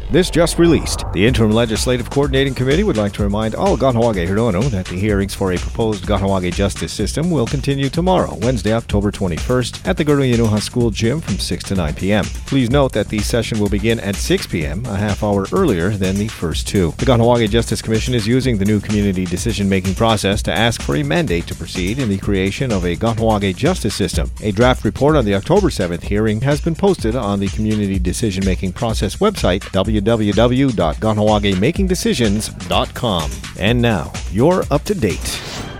This just released. The Interim Legislative Coordinating Committee would like to remind all Kahnawake Hirono that the hearings for a proposed Kahnawake justice system will continue tomorrow, Wednesday, October 21st, at the Garuyanuha School Gym from 6 to 9 p.m. Please note that the session will begin at 6 p.m., a half hour earlier than the first two. The Kahnawake Justice Commission is using the new community decision-making process to ask for a mandate to proceed in the creation of a Kahnawake justice system. A draft report on the October 7th hearing has been posted on the community decision-making process website, www.kahnawake-makingdecisions.com. And now, you're up to date.